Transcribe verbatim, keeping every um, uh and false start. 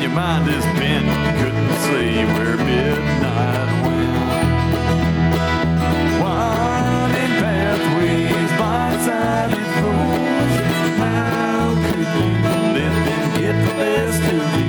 your mind is bent, couldn't say where midnight went. Winding pathways, blind-sided floors. How could you let them get the best of you?